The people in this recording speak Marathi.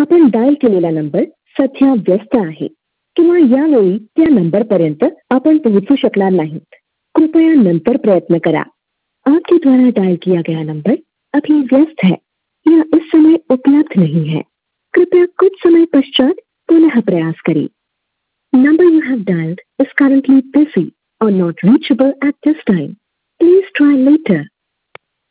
आपण डायल केलेला नंबर सध्या व्यस्त आहे किंवा यावेळी त्या नंबरपर्यंत आपण पोहोचू शकणार नाहीत. कृपया नंतर प्रयत्न करा. आपके द्वारा डायल किया गया नंबर अभी व्यस्त है या इस समय उपलब्ध नहीं है. कृपया कुछ समय पश्चात पुनः प्रयास करें. Number you have dialed is currently busy or not reachable at this time. Please try later.